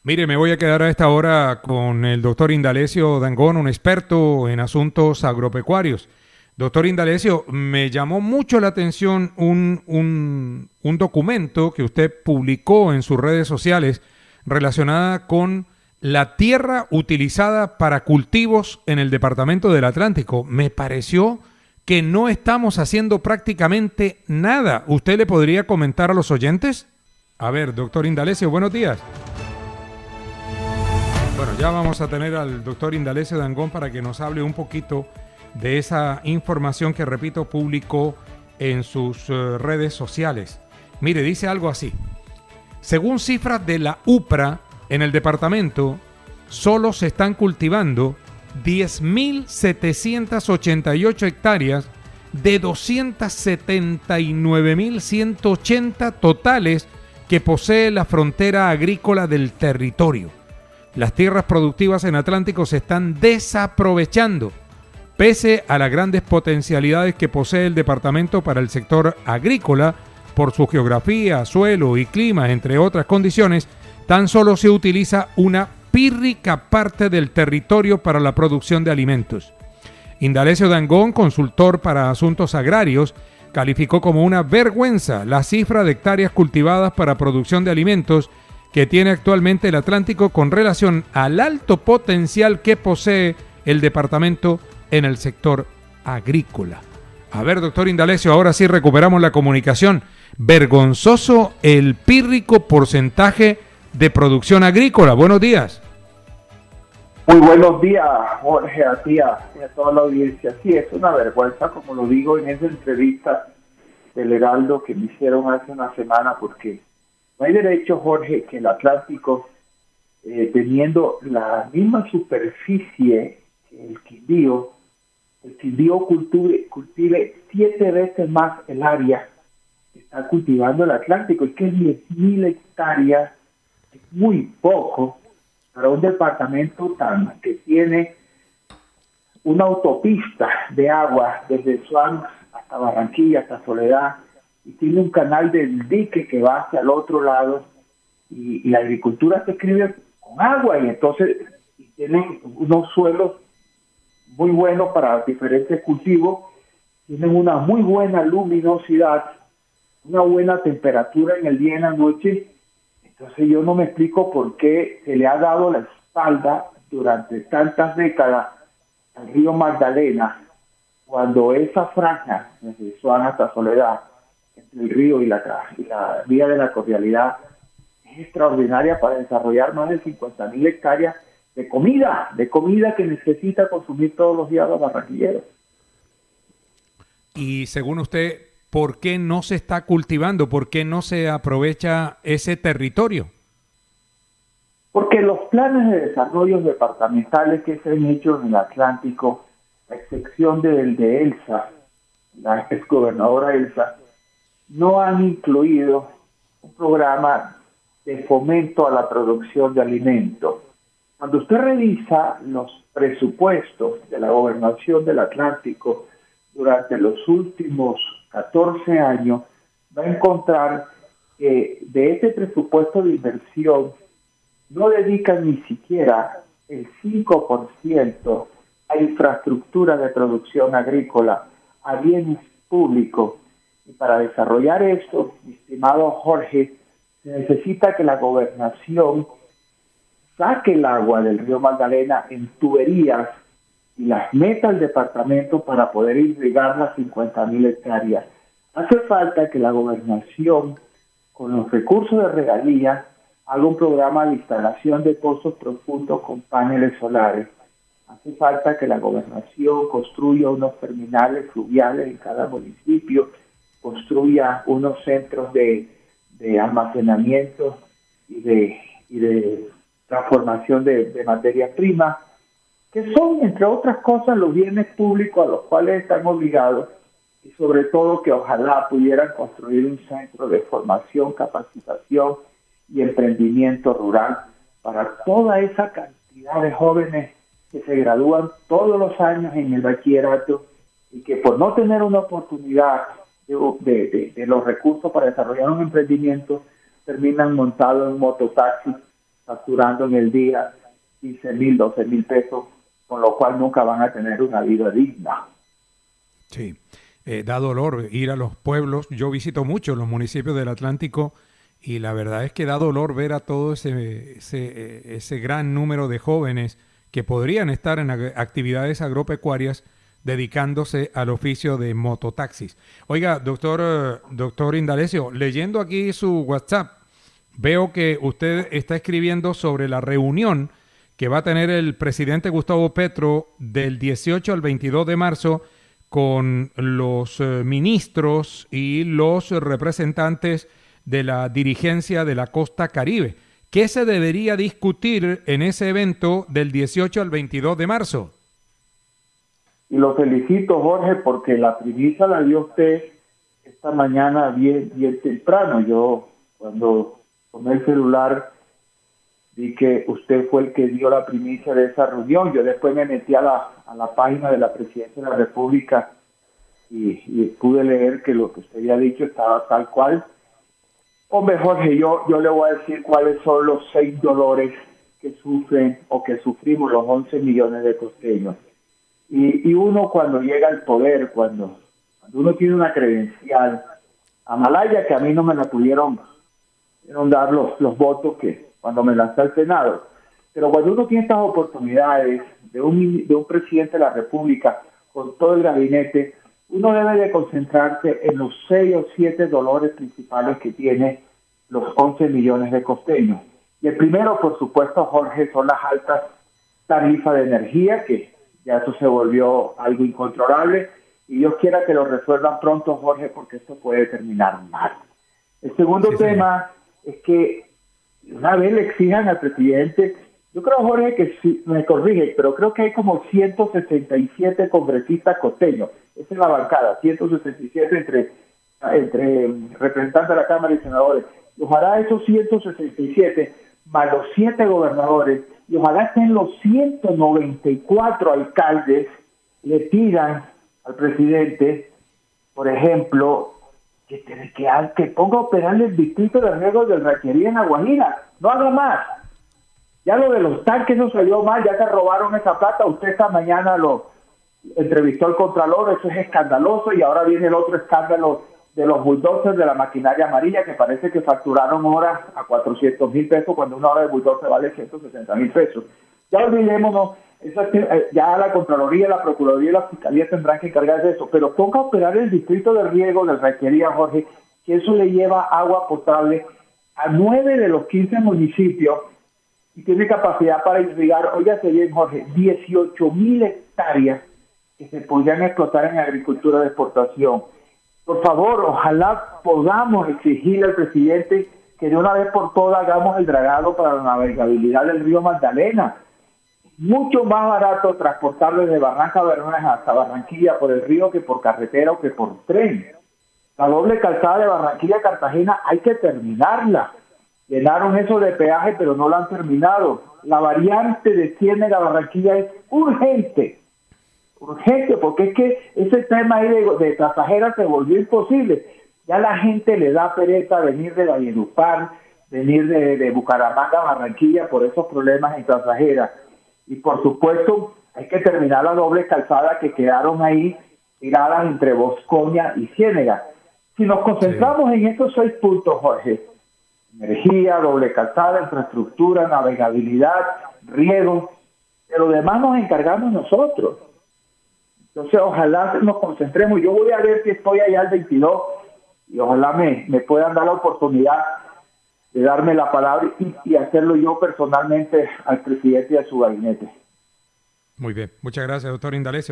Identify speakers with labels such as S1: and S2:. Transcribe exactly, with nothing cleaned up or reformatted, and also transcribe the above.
S1: Mire, me voy a quedar a esta hora con el doctor Indalecio Dangond, un experto en asuntos agropecuarios. Doctor Indalecio, me llamó mucho la atención un, un, un documento que usted publicó en sus redes sociales relacionada con la tierra utilizada para cultivos en el departamento del Atlántico. Me pareció que no estamos haciendo prácticamente nada. ¿Usted le podría comentar a los oyentes? A ver, doctor Indalecio, buenos días. Bueno, ya vamos a tener al doctor Indalecio Dangond para que nos hable un poquito de esa información que, repito, publicó en sus uh, redes sociales. Mire, dice algo así. Según cifras de la UPRA, en el departamento solo se están cultivando diez mil setecientas ochenta y ocho hectáreas de doscientas setenta y nueve mil ciento ochenta totales que posee la frontera agrícola del territorio. Las tierras productivas en Atlántico se están desaprovechando, pese a las grandes potencialidades que posee el departamento para el sector agrícola, por su geografía, suelo y clima, entre otras condiciones. Tan solo se utiliza una pírrica parte del territorio para la producción de alimentos. Indalecio Dangond, consultor para asuntos agrarios, calificó como una vergüenza la cifra de hectáreas cultivadas para producción de alimentos que tiene actualmente el Atlántico con relación al alto potencial que posee el departamento en el sector agrícola. A ver, doctor Indalecio, ahora sí recuperamos la comunicación. Vergonzoso el pírrico porcentaje de producción agrícola. Buenos días.
S2: Muy buenos días, Jorge, a ti y a toda la audiencia. Sí, es una vergüenza, como lo digo en esa entrevista del Heraldo que me hicieron hace una semana, porque no hay derecho, Jorge, que el Atlántico, eh, teniendo la misma superficie que el Quindío, el Quindío cultive, cultive siete veces más el área que está cultivando el Atlántico. Es que es diez mil hectáreas, es muy poco para un departamento tan que tiene una autopista de agua desde Suán hasta Barranquilla, hasta Soledad, y tiene un canal del dique que va hacia el otro lado, y, y la agricultura se escribe con agua, y entonces y tienen unos suelos muy buenos para diferentes cultivos, tienen una muy buena luminosidad, una buena temperatura en el día y en la noche. Entonces yo no me explico por qué se le ha dado la espalda durante tantas décadas al río Magdalena, cuando esa franja desde Suán hasta Soledad, entre el río y la, y la vía de la cordialidad, es extraordinaria para desarrollar más de cincuenta mil hectáreas de comida, de comida que necesita consumir todos los días los barranquilleros.
S1: Y según usted, ¿por qué no se está cultivando? ¿Por qué no se aprovecha ese territorio?
S2: Porque los planes de desarrollo departamentales que se han hecho en el Atlántico, a excepción del de Elsa, la exgobernadora Elsa, no han incluido un programa de fomento a la producción de alimentos. Cuando usted revisa los presupuestos de la gobernación del Atlántico durante los últimos catorce años, va a encontrar que de ese presupuesto de inversión no dedican ni siquiera el cinco por ciento a infraestructura de producción agrícola, a bienes públicos. Y para desarrollar esto, mi estimado Jorge, se necesita que la gobernación saque el agua del río Magdalena en tuberías y las meta al departamento para poder irrigar las cincuenta mil hectáreas. Hace falta que la gobernación, con los recursos de regalía, haga un programa de instalación de pozos profundos con paneles solares. Hace falta que la gobernación construya unos terminales fluviales en cada municipio, construya unos centros de, de almacenamiento y de, y de transformación de, de materia prima, que son, entre otras cosas, los bienes públicos a los cuales están obligados, y sobre todo que ojalá pudieran construir un centro de formación, capacitación y emprendimiento rural para toda esa cantidad de jóvenes que se gradúan todos los años en el bachillerato y que por no tener una oportunidad de, de, de, de los recursos para desarrollar un emprendimiento terminan montados en un mototaxi facturando en el día quince mil, doce mil pesos, con lo cual nunca van a tener una vida digna.
S1: Sí, eh, da dolor ir a los pueblos. Yo visito mucho los municipios del Atlántico y la verdad es que da dolor ver a todo ese, ese, ese gran número de jóvenes que podrían estar en actividades agropecuarias dedicándose al oficio de mototaxis. Oiga, doctor, doctor Indalecio, leyendo aquí su WhatsApp, veo que usted está escribiendo sobre la reunión que va a tener el presidente Gustavo Petro del dieciocho al veintidós de marzo con los eh, ministros y los representantes de la dirigencia de la costa Caribe. ¿Qué se debería discutir en ese evento del dieciocho al veintidós de marzo?
S2: Y lo felicito, Jorge, porque la primicia la dio usted esta mañana bien, bien temprano. Yo, cuando tomé el celular, vi que usted fue el que dio la primicia de esa reunión. Yo después me metí a la, a la página de la Presidencia de la República y, y pude leer que lo que usted había dicho estaba tal cual. Hombre, Jorge, yo, yo le voy a decir cuáles son los seis dolores que sufren o que sufrimos los once millones de costeños. Y, y uno cuando llega al poder, cuando, cuando uno tiene una credencial, Amalaya, que a mí no me la pudieron, pudieron dar los, los votos que cuando me lancé al Senado, pero cuando uno tiene estas oportunidades de un, de un presidente de la República con todo el gabinete, uno debe de concentrarse en los seis o siete dolores principales que tiene los once millones de costeños. Y el primero, por supuesto, Jorge, son las altas tarifas de energía, que ya eso se volvió algo incontrolable, y Dios quiera que lo resuelvan pronto, Jorge, porque esto puede terminar mal. El segundo sí, tema sí. es que una vez le exijan al presidente, yo creo, Jorge, que sí, me corrige, pero creo que hay como ciento sesenta y siete congresistas costeños. Esa es la bancada, ciento sesenta y siete entre, entre representantes de la Cámara y senadores. Y ojalá esos ciento sesenta y siete, más los siete gobernadores, y ojalá estén los ciento noventa y cuatro alcaldes, le pidan al presidente, por ejemplo, que, que, que ponga a operar el distrito de riego del Raquería en La Guajira. No haga más. Ya lo de los tanques no salió mal, ya se robaron esa plata. Usted esta mañana lo entrevistó al Contralor, eso es escandaloso, y ahora viene el otro escándalo de los bulldozers de la maquinaria amarilla, que parece que facturaron horas a cuatrocientos mil pesos cuando una hora de bulldozer vale ciento sesenta mil pesos. Ya olvidémonos, eso es que, ya la Contraloría, la Procuraduría y la Fiscalía tendrán que encargarse de eso, pero ponga a operar el distrito de riego del Raquería, Jorge, que eso le lleva agua potable a nueve de los quince municipios y tiene capacidad para irrigar, óigase bien, Jorge, dieciocho mil hectáreas que se podrían explotar en agricultura de exportación. Por favor, ojalá podamos exigirle al presidente que de una vez por todas hagamos el dragado para la navegabilidad del río Magdalena. Mucho más barato transportar desde Barranca Bermeja hasta Barranquilla por el río que por carretera o que por tren. La doble calzada de Barranquilla a Cartagena hay que terminarla. Llenaron eso de peaje, pero no la han terminado. La variante de Ciénega a Barranquilla es urgente. Urgente, porque es que ese tema ahí de, de pasajeras se volvió imposible. Ya la gente le da pereza venir de Valledupar, venir de, de Bucaramanga a Barranquilla por esos problemas en pasajeras. Y por supuesto, hay que terminar la doble calzada que quedaron ahí tiradas entre Bosconia y Ciénega. Si nos concentramos sí. en estos seis puntos, Jorge, energía, doble calzada, infraestructura, navegabilidad, riego, de lo demás nos encargamos nosotros. Entonces, ojalá nos concentremos. Yo voy a ver si estoy allá el veintidós y ojalá me, me puedan dar la oportunidad de darme la palabra y, y hacerlo yo personalmente al presidente y a su gabinete.
S1: Muy bien. Muchas gracias, doctor Indalecio.